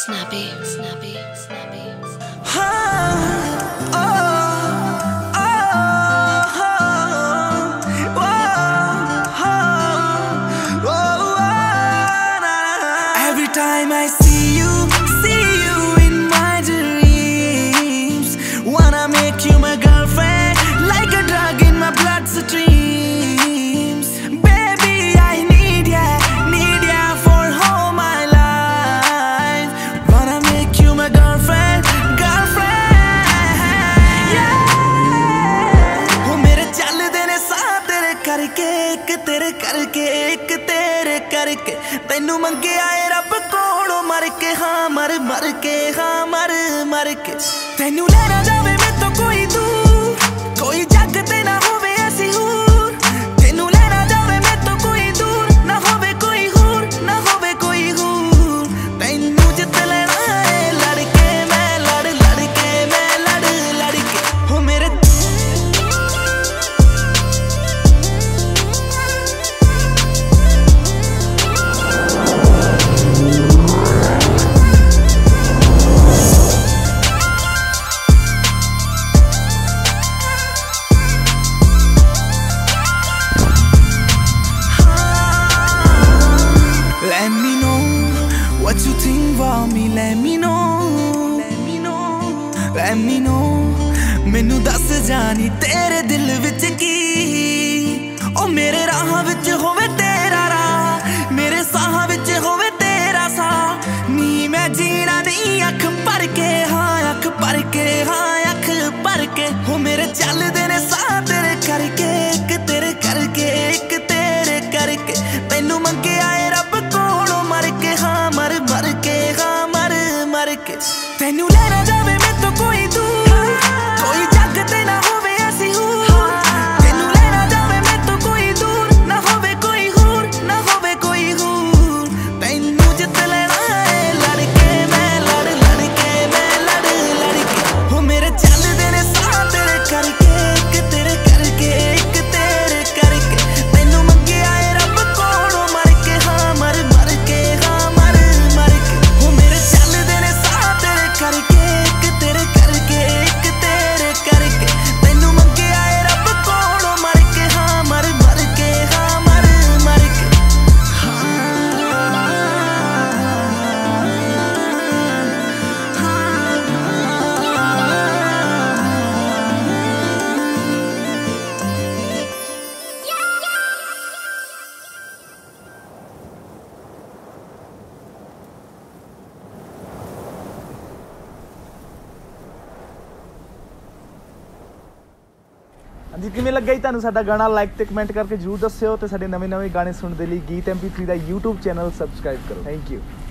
Snappy, snappy, snappy, snappy. Every time I see you in my dreams. Wanna make you my girlfriend, like a drug in my bloodstreams. Baby, I need ya for all my life. Wanna make you my girlfriend, yeah. वो मेरे चलदे ने साथ तेरे करके, एक तेरे करके, एक तेरे करके। तैनू मंगे आए रब कोलों मर के, हाँ मर के, हाँ मर के। तैनू लेना जावे मैं तो कोई दूर, कोई जग ते ना होवे ऐसी हूर। तैनू लेना जावे मैं तो कोई दूर, ना होवे कोई हूर, ना होवे कोई हूर। तैनू जित लेना है लड़के मैं, लड़के मैं, लड़के। हो मेरे Let me know what you think about me. Let me know, let me know, let me know. मैनू दस जानी तेरे दिल विच की। ओ मेरे राह विच होवे तेरा राह, मेरे साह विच होवे तेरा साह। नी मैं जीना नहीं अख भर के, हाँ अख भर के, हाँ अख भर के। हो मेरे चलदे ने साह तेरे करके, एक तेरे करके, एक तेरे करके। तैनू मंगे आए रब कोलों मर के, हाँ मर के, हाँ मर के। तैनू लेना जावे मैं तो कोई दूर, कोई जग ते ना होवे ऐसी हूर। तैनू लेना जावे मैं तो कोई दूर, ना होवे कोई हूर, ना होवे कोई हूर। तैनू जित लेना है लड़के मैं, लड़के मैं, लड़के। हो मेरे चलदे ने साथ तेरे करके, एक तेरे करके, एक तेरे करके। तैनू मंगे आए रब कोलों मर के, हाँ मर के, हाँ मर के। हो मेरे चलदे ने साथ तेरे करके, एक तेरे करके, एक तेरे करके। तैनू मंगे आए रब कोलों मर के, हाँ मर के, हाँ मर के। ਹਾਂਜੀ ਕਿਵੇਂ ਲੱਗਾ ਜੀ ਤੁਹਾਨੂੰ ਸਾਡਾ ਗਾਣਾ? ਲਾਈਕ ਤੇ ਕਮੈਂਟ ਕਰਕੇ ਜਰੂਰ ਦੱਸਿਓ ਤੇ ਸਾਡੇ ਨਵੇਂ-ਨਵੇਂ ਗਾਣੇ ਸੁਣਨ ਦੇ ਲਈ ਗੀਤ MP3 ਦਾ YouTube ਚੈਨਲ ਸਬਸਕ੍ਰਾਈਬ ਕਰੋ। Thank you.